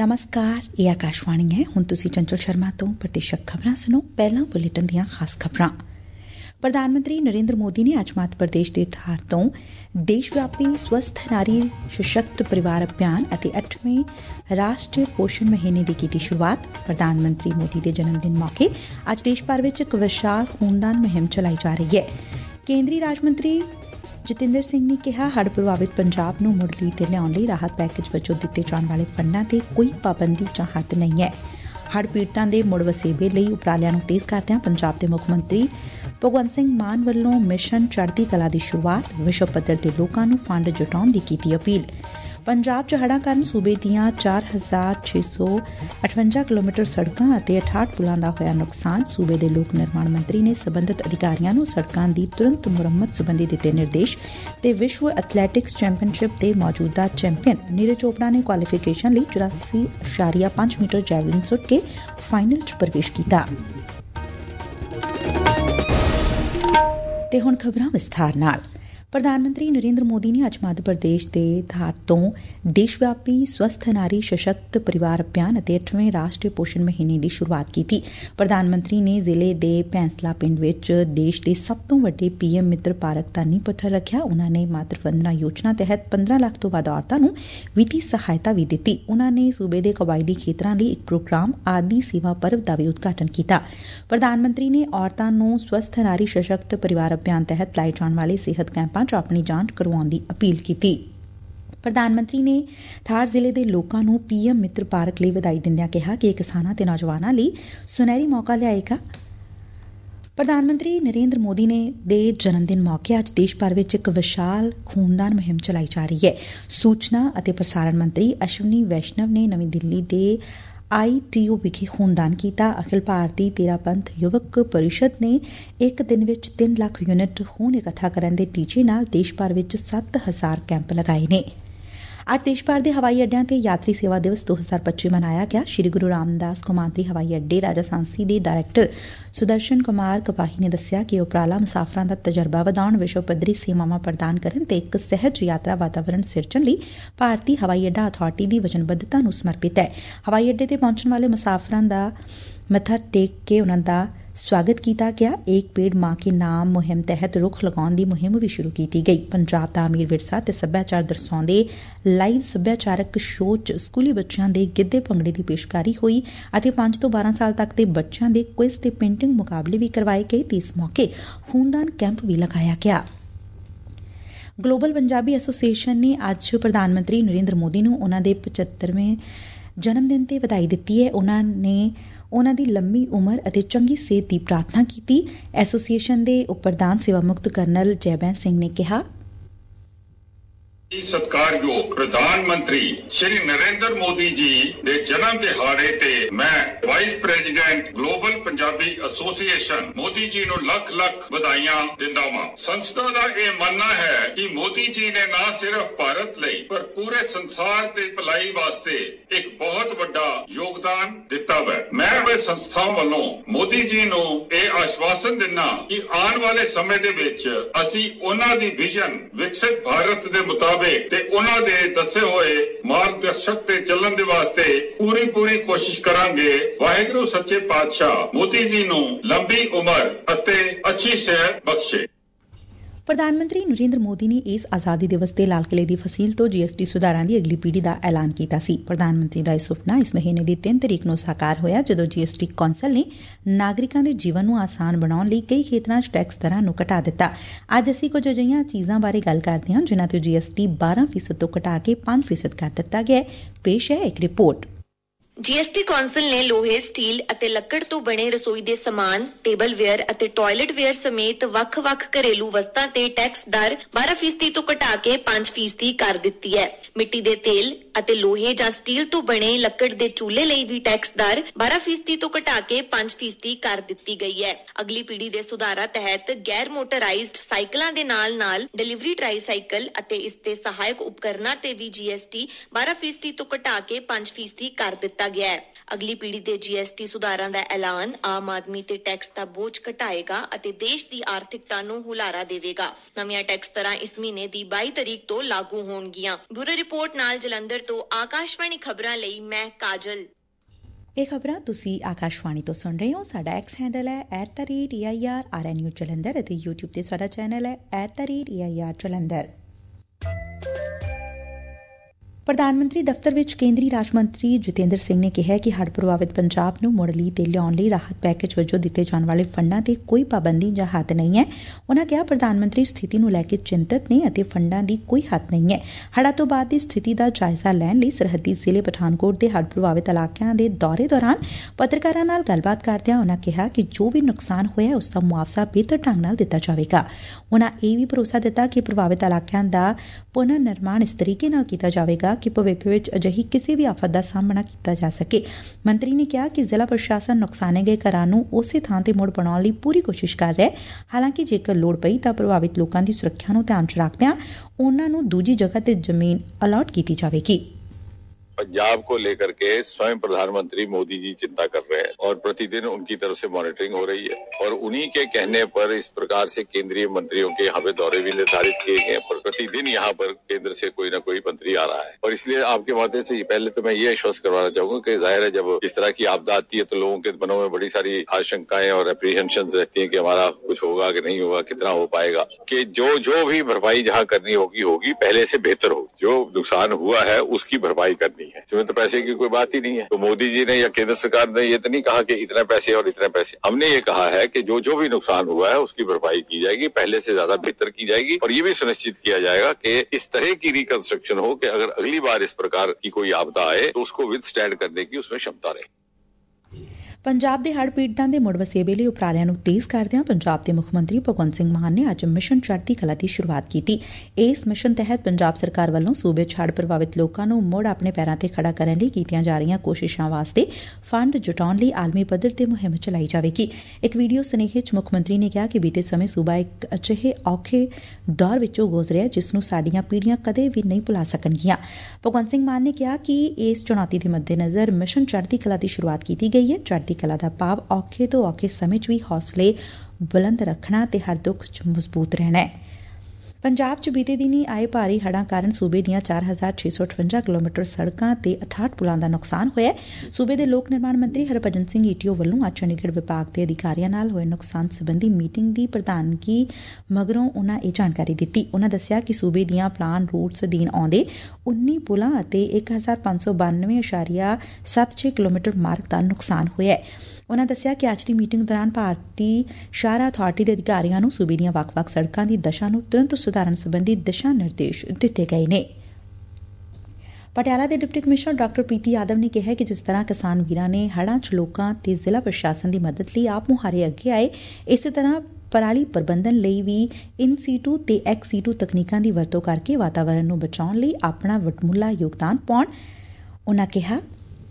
नमस्कार, ये आकाशवाणी है। हुण तुसीं चंचल शर्मा तो प्रतिशत खबरां सुनो। पहला बुलेटिन दीआं खास खबरां। प्रधान मंत्री नरेंद्र मोदी ने अज मध्य प्रदेश के धार तो देशव्यापी स्वस्थ नारी सशक्त परिवार अभियान ਅਤੇ 8वें राष्ट्रीय पोषण महीने की कीती शुरुआत। प्रधानमंत्री मोदी के जन्मदिन मौके अज देश भर में एक विशाल खूनदान मुहिम चलाई जा रही है। केंद्रीय राज मंत्री ਜਤਿੰਦਰ ਸਿੰਘ ਨੇ ਕਿਹਾ, ਹੜ੍ਹ ਪ੍ਰਭਾਵਿਤ ਪੰਜਾਬ ਨੂੰ ਮੁੜ ਲੀਹ ਤੇ ਲਿਆਉਣ ਲਈ ਰਾਹਤ ਪੈਕੇਜ ਵਜੋਂ ਦਿੱਤੇ ਜਾਣ ਵਾਲੇ ਫੰਡਾਂ ਤੇ ਕੋਈ ਪਾਬੰਦੀ ਜਾਂ ਹੱਦ ਨਹੀਂ ਹੈ। ਹੜ੍ਹ ਪੀੜਤਾਂ ਦੇ ਮੁੜ ਵਸੇਬੇ ਲਈ ਉਪਰਾਲਿਆਂ ਨੂੰ ਤੇਜ਼ ਕਰਦਿਆਂ ਪੰਜਾਬ ਦੇ ਮੁੱਖ ਮੰਤਰੀ ਭਗਵੰਤ ਸਿੰਘ ਮਾਨ ਵੱਲੋਂ ਮਿਸ਼ਨ ਚੜ੍ਹਦੀ ਕਲਾ ਦੀ ਸ਼ੁਰੂਆਤ। ਵਿਸ਼ਵ ਪੱਧਰ ਤੇ ਲੋਕਾਂ ਨੂੰ ਫੰਡ ਜੁਟਾਉਣ ਦੀ ਕੀਤੀ ਅਪੀਲ। ਪੰਜਾਬ 'ਚ ਹੜ੍ਹਾਂ ਕਾਰਨ ਸੂਬੇ ਦੀਆਂ 4658 ਕਿਲੋਮੀਟਰ ਸੜਕਾਂ ਅਤੇ 68 ਪੁਲਾਂ ਦਾ ਹੋਇਆ ਨੁਕਸਾਨ। ਸੂਬੇ ਦੇ ਲੋਕ ਨਿਰਮਾਣ ਮੰਤਰੀ ਨੇ ਸਬੰਧਤ ਅਧਿਕਾਰੀਆਂ ਨੂੰ ਸੜਕਾਂ ਦੀ ਤੁਰੰਤ ਮੁਰੰਮਤ ਸਬੰਧੀ ਦਿੱਤੇ ਨਿਰਦੇਸ਼। ਤੇ ਵਿਸ਼ਵ ਐਥਲੈਟਿਕਸ ਚੈਂਪੀਅਨਸ਼ਿਪ ਦੇ ਮੌਜੂਦਾ ਚੈਂਪੀਅਨ ਨੀਰਜ ਚੋਪੜਾ ਨੇ ਕੁਆਲੀਫਿਕੇਸ਼ਨ ਲਈ 84.5 ਮੀਟਰ ਜੈਵਲਿਨ ਸੁੱਟ ਕੇ ਫਾਈਨਲ 'ਚ ਪ੍ਰਵੇਸ਼ ਕੀਤਾ। ਤੇ ਹੁਣ ਖਬਰਾਂ ਵਿਸਥਾਰ ਨਾਲ। ਪ੍ਰਧਾਨ ਮੰਤਰੀ ਨਰੇਂਦਰ ਮੋਦੀ ਨੇ ਅੱਜ ਮੱਧ ਪ੍ਰਦੇਸ਼ ਦੇ ਧਾਰ ਤੋਂ ਦੇਸ਼ਵਿਆਪੀ ਸਵਸਥ ਨਾਰੀ ਸਸ਼ਕਤ ਪਰਿਵਾਰ ਅਭਿਆਨ ਅਤੇ 8ਵੇਂ ਰਾਸ਼ਟਰੀ ਪੋਸ਼ਣ ਮਹੀਨੇ ਦੀ ਸ਼ੁਰੂਆਤ ਕੀਤੀ। ਪ੍ਰਧਾਨ ਮੰਤਰੀ ਨੇ ਜ਼ਿਲ੍ਹੇ ਦੇ ਭੈਂਸਲਾ ਪਿੰਡ ਵਿੱਚ ਦੇਸ਼ ਦੇ ਸਭ ਤੋਂ ਵੱਡੇ ਪੀਐਮ ਮਿੱਤਰ ਪਾਰਕ ਦਾ ਨੀਂਹ ਪੱਥਰ ਰੱਖਿਆ। ਉਨਾਂ ਨੇ ਮਾਤਰ ਵੰਦਨਾ ਯੋਜਨਾ ਤਹਿਤ 15 ਲੱਖ ਤੋਂ ਵੱਧ ਔਰਤਾਂ ਨੂੰ ਵਿੱਤੀ ਸਹਾਇਤਾ ਵੀ ਦਿੱਤੀ। ਉਨਾਂ ਨੇ ਸੂਬੇ ਦੇ ਕਬਾਇਲੀ ਖੇਤਰਾਂ ਲਈ ਇੱਕ ਪ੍ਰੋਗਰਾਮ ਆਦੀ ਸੇਵਾ ਪਰਵ ਦਾ ਵੀ ਉਦਘਾਟਨ ਕੀਤਾ। ਪ੍ਰਧਾਨ ਮੰਤਰੀ ਨੇ ਔਰਤਾਂ ਨੂੰ ਸਵਸਥ ਨਾਰੀ ਸਸ਼ਕਤ ਪਰਿਵਾਰ ਅਭਿਆਨ ਤਹਿਤ ਲਾਏ ਜਾਣ ਵਾਲੇ ਸਿਹਤ ਕੈਂਪਾਂ 'ਚ ਆਪਣੀ ਜਾਂਚ ਕਰਵਾਉਣ ਦੀ ਅਪੀਲ ਕੀਤੀ। ਪ੍ਰਧਾਨ ਮੰਤਰੀ ਨੇ ਥਾਰ ਜ਼ਿਲ੍ਹੇ ਦੇ ਲੋਕਾਂ ਨੂੰ ਪੀਐਮ ਮਿੱਤਰ ਪਾਰਕ ਲਈ ਵਧਾਈ ਦਿੰਦਿਆਂ ਕਿਹਾ ਕਿ ਇਹ ਕਿਸਾਨਾਂ ਤੇ ਨੌਜਵਾਨਾਂ ਲਈ ਸੁਨਹਿਰੀ ਮੌਕਾ ਲਿਆਏਗਾ। ਪ੍ਰਧਾਨ ਮੰਤਰੀ ਨਰੇਂਦਰ ਮੋਦੀ ਦੇ ਜਨਮ ਦਿਨ ਮੌਕੇ ਅੱਜ ਦੇਸ਼ ਭਰ ਵਿੱਚ ਇੱਕ ਵਿਸ਼ਾਲ ਖੂਨਦਾਨ ਮੁਹਿੰਮ ਚਲਾਈ ਜਾ ਰਹੀ ਹੈ। ਸੂਚਨਾ ਅਤੇ ਪ੍ਰਸਾਰਣ ਮੰਤਰੀ ਅਸ਼ਵਨੀ ਵੈਸ਼ਨਵ ਨੇ ਨਵੀਂ ਦਿੱਲੀ ਦੇ ITO ਵਿਖੇ ਖੂਨਦਾਨ ਕੀਤਾ। ਅਖਿਲ ਭਾਰਤੀ ਤੇਰਾਪੰਥ ਯੁਵਕ ਪਰਿਸ਼ਦ ਨੇ ਇੱਕ ਦਿਨ ਵਿੱਚ 3 ਲੱਖ ਯੂਨਿਟ ਖੂਨ ਇਕੱਠਾ ਕਰਨ ਦੇ ਟੀਚੇ ਨਾਲ ਦੇਸ਼ ਭਰ ਵਿੱਚ 7000 ਕੈਂਪ ਲਗਾਏ ਨੇ। ਅੱਜ ਦੇਸ਼ ਭਰ ਦੇ ਹਵਾਈ ਅੱਡਿਆਂ ਤੇ ਯਾਤਰੀ ਸੇਵਾ ਦਿਵਸ 2025 ਮਨਾਇਆ ਗਿਆ। ਸ਼੍ਰੀ ਗੁਰੂ ਰਾਮਦਾਸ ਕੌਮਾਂਤਰੀ ਹਵਾਈ ਅੱਡੇ ਰਾਜਾਸਾਂਸੀ ਦੇ ਡਾਇਰੈਕਟਰ ਸੁਦਰਸ਼ਨ ਕੁਮਾਰ ਕਪਾਹੀ ਨੇ ਦੱਸਿਆ ਕਿ ਉਪਰਾਲਾ ਮੁਸਾਫਰਾਂ ਦਾ ਤਜਰਬਾ ਵਧਾਉਣ, ਵਿਸ਼ਵ ਪੱਧਰੀ ਸੇਵਾਵਾਂ ਪ੍ਰਦਾਨ ਕਰਨ ਤੇ ਇੱਕ ਸਹਿਜ ਯਾਤਰਾ ਵਾਤਾਵਰਣ ਸਿਰਜਣ ਲਈ ਭਾਰਤੀ ਹਵਾਈ ਅੱਡਾ ਅਥਾਰਟੀ ਦੀ ਵਚਨਬੱਧਤਾ ਨੂੰ ਸਮਰਪਿਤ ਹੈ। ਹਵਾਈ ਅੱਡੇ ਤੇ ਪਹੁੰਚਣ ਵਾਲੇ ਮੁਸਾਫਰਾਂ ਦਾ ਮੱਥਾ ਟੇਕ ਕੇ ਉਨ੍ਹਾਂ ਦਾ ਸਵਾਗਤ ਕੀਤਾ ਗਿਆ। ਏਕ ਪੇੜ ਮਾਂ ਕੇ ਨਾਮ ਮੁਹਿੰਮ ਤਹਿਤ ਰੁੱਖ ਲਗਾਉਣ ਦੀ ਮੁਹਿੰਮ ਵੀ ਸ਼ੁਰੂ ਕੀਤੀ ਗਈ। ਪੰਜਾਬ ਦਾ ਅਮੀਰ ਵਿਰਸਾ ਤੇ ਸੱਭਿਆਚਾਰ ਦਰਸਾਉਂਦੇ ਲਾਈਵ ਸੱਭਿਆਚਾਰਕ ਸ਼ੋਅ 'ਚ ਸਕੂਲੀ ਬੱਚਿਆਂ ਦੇ ਗਿੱਧੇ ਭੰਗੜੇ ਦੀ ਪੇਸ਼ਕਾਰੀ ਹੋਈ ਅਤੇ 5 ਤੋਂ 12 ਸਾਲ ਤੱਕ ਦੇ ਬੱਚਿਆਂ ਦੇ ਕੁਇਜ਼ ਤੇ ਪੇਂਟਿੰਗ ਮੁਕਾਬਲੇ ਵੀ ਕਰਵਾਏ ਗਏ ਤੇ ਇਸ ਮੌਕੇ ਖੂਨਦਾਨ ਕੈਂਪ ਵੀ ਲਗਾਇਆ ਗਿਆ। ਗਲੋਬਲ ਪੰਜਾਬੀ ਐਸੋਸੀਏਸ਼ਨ ਨੇ ਅੱਜ ਪ੍ਰਧਾਨ ਮੰਤਰੀ ਨਰੇਂਦਰ ਮੋਦੀ ਨੂੰ ਉਨ੍ਹਾਂ ਦੇ 75ਵੇਂ ਜਨਮ ਦਿਨ ਤੇ ਵਧਾਈ ਦਿੱਤੀ ਹੈ। ਉਨ੍ਹਾਂ ਦੀ ਲੰਮੀ ਉਮਰ ਅਤੇ ਚੰਗੀ ਸਿਹਤ ਦੀ ਪ੍ਰਾਰਥਨਾ ਕੀਤੀ। ਐਸੋਸੀਏਸ਼ਨ ਦੇ ਉਪ ਪ੍ਰਧਾਨ ਸੇਵਾ ਮੁਕਤ ਕਰਨਲ ਜੈਬੈਂ ਸਿੰਘ ਨੇ ਕਿਹਾ, ਸਤਿਕਾਰਯੋਗ ਪ੍ਰਧਾਨ ਮੰਤਰੀ ਸ਼੍ਰੀ ਨਰਿੰਦਰ ਮੋਦੀ ਜੀ ਦੇ ਜਨਮ ਦਿਹਾੜੇ ਤੇ ਮੈਂ vice president global Punjabi association Modi ji ਨੂੰ ਲੱਖ ਲੱਖ ਵਧਾਈਆਂ ਦਿੰਦਾ ਹਾਂ। ਸੰਸਥਾ ਦਾ ਇਹ ਮੰਨਣਾ ਹੈ ਕਿ ਮੋਦੀ ਜੀ ਨੇ ਨਾ ਸਿਰਫ ਭਾਰਤ ਲਈ ਪਰ ਪੂਰੇ ਸੰਸਾਰ ਦੇ ਭਲਾਈ ਵਾਸਤੇ ਇੱਕ ਬਹੁਤ ਵੱਡਾ ਯੋਗਦਾਨ ਦਿੱਤਾ ਹੈ। ਮੈਂ ਇਹ ਸੰਸਥਾ ਵੱਲੋਂ ਮੋਦੀ ਜੀ ਨੂੰ ਇਹ ਆਸ਼ਵਾਸਨ ਦਿੰਦਾ ਕਿ ਆਉਣ ਵਾਲੇ ਸਮੇਂ ਦੇ ਵਿੱਚ ਅਸੀਂ ਉਹਨਾਂ ਦੀ ਵਿਜ਼ਨ ਵਿਕਸਿਤ ਭਾਰਤ ਦੇ ਮੁਤਾਬਿਕ ਤੇ ਉਹਨਾਂ ਦੇ ਦੱਸੇ ਹੋਏ ਮਾਰਗਦਰਸ਼ਕ ਤੇ ਚੱਲਣ ਦੇ ਵਾਸਤੇ ਪੂਰੀ ਕੋਸ਼ਿਸ਼ ਕਰਾਂਗੇ। ਵਾਹਿਗੁਰੂ ਸੱਚੇ ਪਾਤਸ਼ਾਹ ਮੋਦੀ ਜੀ ਨੂੰ ਲੰਬੀ ਉਮਰ ਅਤੇ ਅੱਛੀ ਸਿਹਤ ਬਖਸ਼ੇ। ਪ੍ਰਧਾਨ ਮੰਤਰੀ ਨਰੇਂਦਰ ਮੋਦੀ ਨੇ ਇਸ ਆਜ਼ਾਦੀ ਦਿਵਸ ਤੇ ਲਾਲ ਕਿਲੇ ਦੀ ਫਸੀਲ ਤੋਂ GST ਸੁਧਾਰਾਂ ਦੀ ਅਗਲੀ ਪੀੜ੍ਹੀ ਦਾ ਐਲਾਨ ਕੀਤਾ ਸੀ। ਪ੍ਰਧਾਨ ਮੰਤਰੀ ਦਾ ਇਹ ਸੁਪਨਾ ਇਸ ਮਹੀਨੇ ਦੀ 3 ਤਰੀਕ ਨੂੰ ਸਾਕਾਰ ਹੋਇਆ, ਜਦੋਂ GST ਕੌਂਸਲ ਨੇ ਨਾਗਰਿਕਾਂ ਦੇ ਜੀਵਨ ਨੂੰ ਆਸਾਨ ਬਣਾਉਣ ਲਈ ਕਈ ਖੇਤਰਾਂ 'ਚ ਟੈਕਸ ਦਰਾਂ ਨੂੰ ਘਟਾ ਦਿੱਤਾ। ਅੱਜ ਅਸੀਂ ਕੁਝ ਅਜਿਹੀਆਂ ਚੀਜ਼ਾਂ ਬਾਰੇ ਗੱਲ ਕਰਦੇ ਹਾਂ ਜਿਨ੍ਹਾਂ ਤੇ GST 12% ਤੋਂ ਘਟਾ ਕੇ 5% ਕਰ ਦਿੱਤਾ ਗਿਆ। ਪੇਸ਼ ਹੈ ਇੱਕ ਰਿਪੋਰਟ। GST ਕੌਂਸਲ ਨੇ ਲੋਹੇ, ਸਟੀਲ ਅਤੇ ਲੱਕੜ ਤੋਂ ਬਣੇ ਰਸੋਈ ਦੇ ਸਮਾਨ, ਟੇਬਲ ਵੇਅਰ ਅਤੇ ਟਾਇਲਟ ਵੇਅਰ ਸਮੇਤ ਵੱਖ-ਵੱਖ ਘਰੇਲੂ ਵਸਤਾਂ ਤੇ ਟੈਕਸ ਦਰ 12% ਤੋਂ ਘਟਾ ਕੇ 5% ਕਰ ਦਿੱਤੀ ਹੈ। ਮਿੱਟੀ ਦੇ ਤੇਲ ਅਤੇ ਲੋਹੇ ਜਾਂ ਸਟੀਲ ਤੋਂ ਬਣੇ ਲੱਕੜ ਦੇ ਚੁੱਲ੍ਹੇ ਲਈ ਵੀ ਟੈਕਸ ਦਰ 12% ਤੋਂ ਘਟਾ ਕੇ 5% ਕਰ ਦਿੱਤੀ ਗਈ ਹੈ। ਅਗਲੀ ਪੀੜ੍ਹੀ ਦੇ ਸੁਧਾਰਾਂ ਤਹਿਤ ਗੈਰ ਮੋਟਰਾਈਜ਼ਡ ਸਾਈਕਲਾਂ ਦੇ ਨਾਲ ਡਿਲੀਵਰੀ ਟਰਾਈਸਾਈਕਲ ਅਤੇ ਇਸ ਦੇ ਸਹਾਇਕ ਉਪਕਰਨਾਂ ਤੇ ਵੀ GST 12% ਤੋਂ ਘਟਾ ਕੇ 5% ਕਰ ਦਿੱਤਾ ਕੀਤਾ ਗਿਆ ਹੈ। ਅਗਲੀ ਪੀੜ੍ਹੀ ਦੇ GST ਸੁਧਾਰਾਂ ਦਾ ਐਲਾਨ ਆਮ ਆਦਮੀ ਤੇ ਟੈਕਸ ਦਾ ਬੋਝ ਘਟਾਏਗਾ ਅਤੇ ਦੇਸ਼ ਦੀ ਆਰਥਿਕਤਾ ਨੂੰ ਹੁਲਾਰਾ ਦੇਵੇਗਾ। ਨਵੀਆਂ ਟੈਕਸ ਦਰਾਂ ਇਸ ਮਹੀਨੇ ਦੀ 22 ਤਰੀਕ ਤੋਂ ਲਾਗੂ ਹੋਣਗੀਆਂ। ਬਿਊਰੋ ਰਿਪੋਰਟ ਨਾਲ ਜਲੰਧਰ ਤੋਂ ਆਕਾਸ਼ਵਾਣੀ ਖਬਰਾਂ ਲਈ ਮੈਂ ਕਾਜਲ। ਇਹ ਖਬਰਾਂ ਤੁਸੀਂ ਆਕਾਸ਼ਵਾਣੀ ਤੋਂ ਸੁਣ ਰਹੇ ਹੋ। ਸਾਡਾ ਐਕਸ ਹੈਂਡਲ ਹੈ @AIRRNU ਜਲੰਧਰ ਅਤੇ YouTube ਤੇ ਸਾਡਾ ਚੈਨਲ ਹੈ @AIR ਜਲੰਧਰ। ਪ੍ਰਧਾਨ ਮੰਤਰੀ ਦਫ਼ਤਰ ਵਿੱਚ ਕੇਂਦਰੀ ਰਾਜ ਮੰਤਰੀ ਜਤਿੰਦਰ ਸਿੰਘ ਨੇ ਕਿਹਾ ਕਿ ਹੜ੍ਹ ਪ੍ਰਭਾਵਿਤ ਪੰਜਾਬ ਨੂੰ ਮੁੜ ਲਈ ਤੇ ਲਿਆਉਣ ਲਈ ਰਾਹਤ ਪੈਕੇਜ ਵਜੋਂ ਦਿੱਤੇ ਜਾਣ ਵਾਲੇ ਫੰਡਾਂ ਤੇ ਕੋਈ ਪਾਬੰਦੀ ਜਾਂ ਹੱਦ ਨਹੀਂ ਹੈ। ਉਨ੍ਹਾਂ ਕਿਹਾ ਪ੍ਰਧਾਨ ਮੰਤਰੀ ਸਥਿਤੀ ਨੂੰ ਲੈ ਕੇ ਚਿੰਤਤ ਨੇ ਅਤੇ ਫੰਡਾਂ ਦੀ ਕੋਈ ਹੱਦ ਨਹੀਂ ਹੈ। ਹੜ੍ਹਾਂ ਤੋਂ ਬਾਅਦ ਦੀ ਸਥਿਤੀ ਦਾ ਜਾਇਜ਼ਾ ਲੈਣ ਲਈ ਸਰਹੱਦੀ ਜ਼ਿਲ੍ਹੇ ਪਠਾਨਕੋਟ ਦੇ ਹੜ੍ਹ ਪ੍ਰਭਾਵਿਤ ਇਲਾਕਿਆਂ ਦੇ ਦੌਰੇ ਦੌਰਾਨ ਪੱਤਰਕਾਰਾਂ ਨਾਲ ਗੱਲਬਾਤ ਕਰਦਿਆਂ ਉਨ੍ਹਾਂ ਕਿਹਾ ਕਿ ਜੋ ਵੀ ਨੁਕਸਾਨ ਹੋਇਆ ਉਸ ਦਾ ਮੁਆਵਜ਼ਾ ਬਿਹਤਰ ਢੰਗ ਨਾਲ ਦਿੱਤਾ ਜਾਵੇਗਾ। ਉਨ੍ਹਾਂ ਇਹ ਵੀ ਭਰੋਸਾ ਦਿੱਤਾ ਕਿ ਪ੍ਰਭਾਵਿਤ ਇਲਾਕਿਆਂ ਦਾ ਪੁਨਰ ਨਿਰਮਾਣ ਇਸ ਤਰੀਕੇ ਨਾਲ ਕੀਤਾ ਜਾਵੇਗਾ ਕਿ ਭਵਿੱਖ ਵਿੱਚ ਅਜਿਹੀ ਕਿਸੇ ਵੀ ਆਫਤ ਦਾ ਸਾਹਮਣਾ ਕੀਤਾ ਜਾ ਸਕੇ। ਮੰਤਰੀ ਨੇ ਕਿਹਾ ਕਿ ਜ਼ਿਲ੍ਹਾ ਪ੍ਰਸ਼ਾਸਨ ਨੁਕਸਾਨੇ ਗਏ ਘਰਾਂ ਨੂੰ ਉਸੇ ਥਾਂ ਤੇ ਮੁੜ ਬਣਾਉਣ ਲਈ ਪੂਰੀ ਕੋਸ਼ਿਸ਼ ਕਰ ਰਿਹਾ ਹੈ। ਹਾਲਾਂਕਿ ਜੇਕਰ ਲੋੜ ਪਈ ਤਾਂ ਪ੍ਰਭਾਵਿਤ ਲੋਕਾਂ ਦੀ ਸੁਰੱਖਿਆ ਨੂੰ ਧਿਆਨ 'ਚ ਰੱਖਦਿਆਂ ਉਨ੍ਹਾਂ ਨੂੰ ਦੂਜੀ ਜਗ੍ਹਾ ਤੇ ਜ਼ਮੀਨ ਅਲਾਟ ਕੀਤੀ ਜਾਵੇਗੀ। पंजाब को लेकर के स्वयं प्रधानमंत्री मोदी जी चिंता कर रहे हैं और प्रतिदिन उनकी तरफ से मॉनिटरिंग हो रही है और उन्हीं के कहने पर इस प्रकार से केंद्रीय मंत्रियों के यहाँ पे दौरे भी निर्धारित किए गए पर प्रतिदिन यहाँ पर केंद्र से कोई न कोई मंत्री आ रहा है और इसलिए आपके माध्यम से पहले तो मैं ये आश्वस्त करवाना चाहूंगा कि जाहिर है जब इस तरह की आपदा आती है तो लोगों के मनों में बड़ी सारी आशंकाएं और एप्रीहेंशन रहती है कि हमारा कुछ होगा कि नहीं होगा, कितना हो पाएगा, कि जो भी भरपाई जहाँ करनी होगी पहले से बेहतर होगी। जो नुकसान हुआ है उसकी भरपाई करनी है, इसमें तो पैसे की कोई बात ही नहीं है। तो मोदी जी ने या केंद्र सरकार ने ये तो नहीं कहा कि इतने पैसे और इतने पैसे, हमने ये कहा है कि जो भी नुकसान हुआ है उसकी भरपाई की जाएगी, पहले से ज्यादा बेहतर की जाएगी और ये भी सुनिश्चित किया जाएगा कि इस तरह की रिकंस्ट्रक्शन हो कि अगर अगली बार इस प्रकार की कोई आपदा आए तो उसको विथस्टैंड करने की उसमें क्षमता रहे। ਪੰਜਾਬ ਦੇ ਹੜ੍ਹ ਪੀੜਤਾਂ ਦੇ ਮੁੜ ਵਸੇਬੇ ਲਈ ਉਪਰਾਲਿਆਂ ਨੂੰ ਤੇਜ਼ ਕਰਦਿਆਂ ਪੰਜਾਬ ਦੇ ਮੁੱਖ ਮੰਤਰੀ ਭਗਵੰਤ ਸਿੰਘ ਮਾਨ ਨੇ ਅੱਜ ਮਿਸ਼ਨ ਚੜ੍ਹਦੀ ਕਲਾ ਦੀ ਸ਼ੁਰੂਆਤ ਕੀਤੀ। ਇਸ ਮਿਸ਼ਨ ਤਹਿਤ ਪੰਜਾਬ ਸਰਕਾਰ ਵੱਲੋਂ ਸੂਬੇ 'ਚ ਹੜ੍ਹ ਪ੍ਰਭਾਵਿਤ ਲੋਕਾਂ ਨੂੰ ਮੁੜ ਆਪਣੇ ਪੈਰਾਂ ਤੇ ਖੜਾ ਕਰਨ ਲਈ ਕੀਤੀਆਂ ਜਾ ਰਹੀਆਂ ਕੋਸ਼ਿਸ਼ਾਂ ਵਾਸਤੇ ਫੰਡ ਜੁਟਾਉਣ ਲਈ ਆਲਮੀ ਪੱਧਰ ਤੇ ਮੁਹਿੰਮ ਚਲਾਈ ਜਾਵੇਗੀ। ਇੱਕ ਵੀਡੀਓ ਸੁਨੇਹੇ 'ਚ ਮੁੱਖ ਮੰਤਰੀ ਨੇ ਕਿਹਾ ਕਿ ਬੀਤੇ ਸਮੇਂ ਸੂਬਾ ਇੱਕ ਅਜਿਹੇ ਔਖੇ ਦੌਰ ਵਿੱਚੋਂ ਗੁਜ਼ਰਿਆ ਜਿਸ ਨੂੰ ਸਾਡੀਆਂ ਪੀੜ੍ਹੀਆਂ ਕਦੇ ਵੀ ਨਹੀਂ ਭੁਲਾ ਸਕਣਗੀਆਂ। ਭਗਵੰਤ ਸਿੰਘ ਮਾਨ ਨੇ ਕਿਹਾ ਕਿ ਇਸ ਚੁਣੌਤੀ ਦੇ ਮੱਦੇਨਜ਼ਰ ਮਿਸ਼ਨ ਚੜ੍ਹਦੀ ਕਲਾ ਦੀ ਸ਼ੁਰੂਆਤ ਕੀਤੀ ਗਈ ਹੈ। ਚੜ੍ਹਦੀ ਕਲਾ ਦਾ ਭਾਵ ਔਖੇ ਤੋਂ ਔਖੇ ਸਮੇਂ 'ਚ ਵੀ ਹੌਸਲੇ ਬੁਲੰਦ ਰੱਖਣਾ ਤੇ ਹਰ ਦੁੱਖ 'ਚ ਮਜ਼ਬੂਤ ਰਹਿਣਾ ਹੈ। ਪੰਜਾਬ 'ਚ ਬੀਤੇ ਦਿਨੀ ਆਏ ਭਾਰੀ ਹੜ੍ਹਾਂ ਕਾਰਨ ਸੂਬੇ ਦੀਆਂ 4658 ਕਿਲੋਮੀਟਰ ਸੜਕਾਂ ਤੇ 68 ਪੁਲਾਂ ਦਾ ਨੁਕਸਾਨ ਹੋਇਆ। ਸੂਬੇ ਦੇ ਲੋਕ ਨਿਰਮਾਣ ਮੰਤਰੀ ਹਰਭਜਨ ਸਿੰਘ ਈਟੀਓ ਵੱਲੋਂ ਅੱਜ ਚੰਡੀਗੜ੍ਹ ਵਿਭਾਗ ਦੇ ਅਧਿਕਾਰੀਆਂ ਨਾਲ ਹੋਏ ਨੁਕਸਾਨ ਸੰਬੰਧੀ ਮੀਟਿੰਗ ਦੀ ਪ੍ਰਧਾਨਗੀ ਮਗਰੋਂ ਉਨ੍ਹਾਂ ਇਹ ਜਾਣਕਾਰੀ ਦਿੱਤੀ। ਉਨ੍ਹਾਂ ਦੱਸਿਆ ਕਿ ਸੂਬੇ ਦੀਆਂ ਪਲਾਨ ਰੂਟਸ ਅਧੀਨ ਆਉਂਦੇ 19 ਪੁਲਾਂ ਅਤੇ 1592.76 ਕਿਲੋਮੀਟਰ ਮਾਰਗ ਦਾ ਨੁਕਸਾਨ ਹੋਇਆ ਹੈ। ਉਨ੍ਹਾਂ ਦੱਸਿਆ ਕਿ ਅੱਜ ਦੀ ਮੀਟਿੰਗ ਦੌਰਾਨ ਭਾਰਤੀ ਸ਼ਾਹਰਾਹ ਅਥਾਰਟੀ ਦੇ ਅਧਿਕਾਰੀਆਂ ਨੂੰ ਸੂਬੇ ਦੀਆਂ ਵੱਖ-ਵੱਖ ਸੜਕਾਂ ਦੀ ਦਸ਼ਾ ਨੂੰ ਤੁਰੰਤ ਸੁਧਾਰਨ ਸੰਬੰਧੀ ਦਿਸ਼ਾ ਨਿਰਦੇਸ਼ ਦਿੱਤੇ ਗਏ ਨੇ। ਪਟਿਆਲਾ ਦੇ deputy commissioner doctor Preeti Yadav ਨੇ ਕਿਹਾ ਕਿ ਜਿਸ ਤਰ੍ਹਾਂ ਕਿਸਾਨ ਵੀਰਾਂ ਨੇ ਹੜ੍ਹਾਂ 'ਚ ਲੋਕਾਂ ਤੇ ਜ਼ਿਲ੍ਹਾ ਪ੍ਰਸ਼ਾਸਨ ਦੀ ਮਦਦ ਲਈ ਆਪ ਮੁਹਾਰੇ ਅੱਗੇ ਆਏ, ਇਸੇ ਤਰ੍ਹਾਂ ਪਰਾਲੀ ਪ੍ਰਬੰਧਨ ਲਈ ਵੀ ਇਨ ਸੀਟੂ ਤੇ ਐਕਸ ਸੀਟੂ ਤਕਨੀਕਾਂ ਦੀ ਵਰਤੋਂ ਕਰਕੇ ਵਾਤਾਵਰਨ ਨੂੰ ਬਚਾਉਣ ਲਈ ਆਪਣਾ ਵਡਮੁੱਲਾ ਯੋਗਦਾਨ ਪਾਉਣ। ਉਨ੍ਹਾਂ ਕਿਹਾ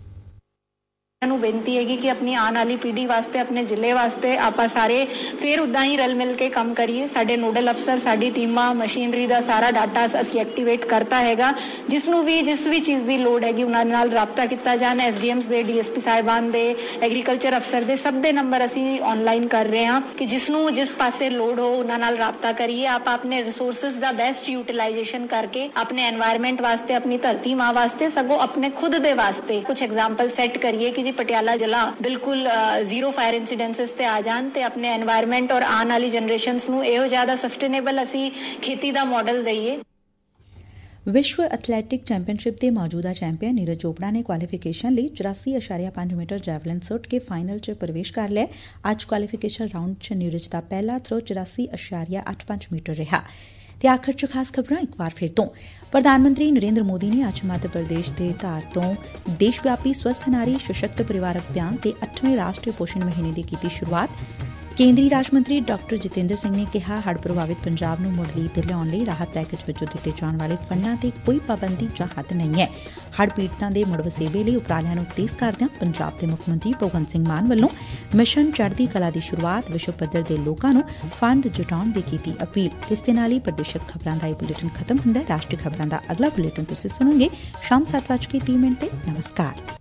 ਨੂੰ ਬੇਨਤੀ ਹੈਗੀ ਕਿ ਆਪਣੀ ਆਉਣ ਵਾਲੀ ਪੀੜ੍ਹੀ ਵਾਸਤੇ, ਆਪਣੇ ਜ਼ਿਲ੍ਹੇ ਵਾਸਤੇ ਆਪਾਂ ਸਾਰੇ ਫਿਰ ਉੱਦਾਂ ਹੀ ਰਲ ਮਿਲ ਕੇ ਕੰਮ ਕਰੀਏ। ਸਾਡੇ ਨੋਡਲ ਅਫਸਰ, ਸਾਡੀ ਟੀਮਾਂ, ਮਸ਼ੀਨਰੀ ਦਾ ਸਾਰਾ ਡਾਟਾ ਅਸੀਂ ਐਕਟੀਵੇਟ ਕਰਤਾ ਹੈਗਾ। ਜਿਸ ਵੀ ਚੀਜ਼ ਦੀ ਲੋੜ ਹੈਗੀ ਉਹਨਾਂ ਨਾਲ ਰਾਬਤਾ ਕੀਤਾ ਜਾਣਾ। SDMs ਦੇ, DSP ਸਾਹਿਬਾਨ ਦੇ, ਐਗਰੀਕਲਚਰ ਅਫਸਰ ਦੇ, ਸਭ ਦੇ ਨੰਬਰ ਅਸੀਂ ਆਨਲਾਈਨ ਕਰ ਰਹੇ ਹਾਂ ਕਿ ਜਿਸ ਪਾਸੇ ਲੋੜ ਹੋ ਉਹਨਾਂ ਨਾਲ ਰਾਬਤਾ ਕਰੀਏ। ਆਪਾਂ ਆਪਣੇ ਰਿਸੋਰਸਿਸ ਦਾ ਬੈਸਟ ਯੂਟਿਲਾਈਜੇਸ਼ਨ ਕਰਕੇ ਆਪਣੇ ਐਨਵਾਇਰਨਮੈਂਟ ਵਾਸਤੇ, ਆਪਣੀ ਧਰਤੀ ਮਾਂ ਵਾਸਤੇ, ਸਗੋਂ ਆਪਣੇ ਖੁਦ ਦੇ ਵਾਸਤੇ ਕੁਝ ਐਗਜ਼ਾਮਪਲ ਸੈੱਟ ਕਰੀਏ ਕਿ ਪਟਿਆਲਾ ਜ਼ਿਲ੍ਹਾ ਬਿਲਕੁਲ ਜ਼ੀਰੋ ਫਾਇਰ ਇਨਸੀਡੈਂਸਿਸ ਤੇ ਆ ਜਾਣ ਤੇ ਆਪਣੇ ਐਨਵਾਇਰਨਮੈਂਟ ਔਰ ਆਉਣ ਵਾਲੀ ਜਨਰੇਸ਼ਨਸ ਨੂੰ ਇਹੋ ਜ਼ਿਆਦਾ ਸਸਟੇਨੇਬਲ ਅਸੀਂ ਖੇਤੀ ਦਾ ਮਾਡਲ ਦਈਏ। ਵਿਸ਼ਵ ਐਥਲੈਟਿਕ ਚੈਂਪੀਅਨਸ਼ਿਪ ਦੇ ਮੌਜੂਦਾ ਚੈਂਪੀਅਨ ਨੀਰਜ ਚੋਪੜਾ ਨੇ ਕੁਆਲੀਫਿਕੇਸ਼ਨ ਲਈ 84.5 ਮੀਟਰ ਜੈਵਲਿਨ ਸੁੱਟ ਕੇ ਫਾਈਨਲ 'ਚ ਪ੍ਰਵੇਸ਼ ਕਰ ਲਿਆ। ਅੱਜ ਕੁਆਲੀਫਿਕੇਸ਼ਨ ਰਾਊਂਡ 'ਚ ਨੀਰਜ ਦਾ ਪਹਿਲਾ ਥਰੋ 84.85 ਮੀਟਰ ਰਿਹਾ। ਤੇ ਆਖਰ 'ਚ ਖਾਸ ਖਬਰਾਂ ਇੱਕ ਵਾਰ ਫਿਰ ਤੋਂ। ਪ੍ਰਧਾਨ ਮੰਤਰੀ ਨਰਿੰਦਰ ਮੋਦੀ ਨੇ ਅੱਜ ਮੱਧ ਪ੍ਰਦੇਸ਼ ਦੇ ਧਾਰ ਤੋਂ ਦੇਸ਼ ਵਿਆਪੀ ਸਵਸਥ ਨਾਰੀ ਸਸ਼ਕਤ ਪਰਿਵਾਰ ਅਭਿਆਨ ਤੇ 8ਵੇਂ ਰਾਸ਼ਟਰੀ ਪੋਸ਼ਣ ਮਹੀਨੇ ਦੀ ਕੀਤੀ ਸ਼ੁਰੂਆਤ। ਕੇਂਦਰੀ ਰਾਜ ਮੰਤਰੀ ਡਾਕਟਰ ਜਤਿੰਦਰ ਸਿੰਘ ਨੇ ਕਿਹਾ ਹੜ੍ਹ ਪ੍ਰਭਾਵਿਤ ਪੰਜਾਬ ਨੂੰ ਮੁੜ ਲਈ ਤੇ ਲਿਆਉਣ ਲਈ ਰਾਹਤ ਪੈਕੇਜ ਵਜੋਂ ਦਿੱਤੇ ਜਾਣ ਵਾਲੇ ਫੰਡਾਂ ਤੇ ਕੋਈ ਪਾਬੰਦੀ ਜਾਂ ਹੱਦ ਨਹੀਂ ਹੈ। ਹੜ੍ਹ ਪੀੜਤਾਂ ਦੇ ਮੁੜ ਵਸੇਬੇ ਲਈ ਉਪਰਾਲਿਆਂ ਨੂੰ ਤੇਜ਼ ਕਰਦਿਆਂ ਪੰਜਾਬ ਦੇ ਮੁੱਖ ਮੰਤਰੀ ਭਗਵੰਤ ਸਿੰਘ ਮਾਨ ਵੱਲੋਂ ਮਿਸ਼ਨ ਚੜ੍ਹਦੀ ਕਲਾ ਦੀ ਸ਼ੁਰੂਆਤ, ਵਿਸ਼ਵ ਪੱਧਰ ਦੇ ਲੋਕਾਂ ਨੂੰ ਫੰਡ ਜੁਟਾਉਣ ਦੀ ਕੀਤੀ ਅਪੀਲ। ਇਸ ਦੇ ਨਾਲ ਹੀ ਪ੍ਰਦੇਸ਼ਕ ਖਬਰਾਂ ਦਾ ਇਹ ਬੁਲੇਟਿਨ ਖਤਮ ਹੁੰਦਾ ਹੈ। ਰਾਸ਼ਟਰੀ ਖਬਰਾਂ ਦਾ ਅਗਲਾ ਬੁਲੇਟਿਨ ਤੁਸੀਂ ਸੁਣੋਗੇ ਸ਼ਾਮ 7:30 ਤੇ। ਨਮਸਕਾਰ।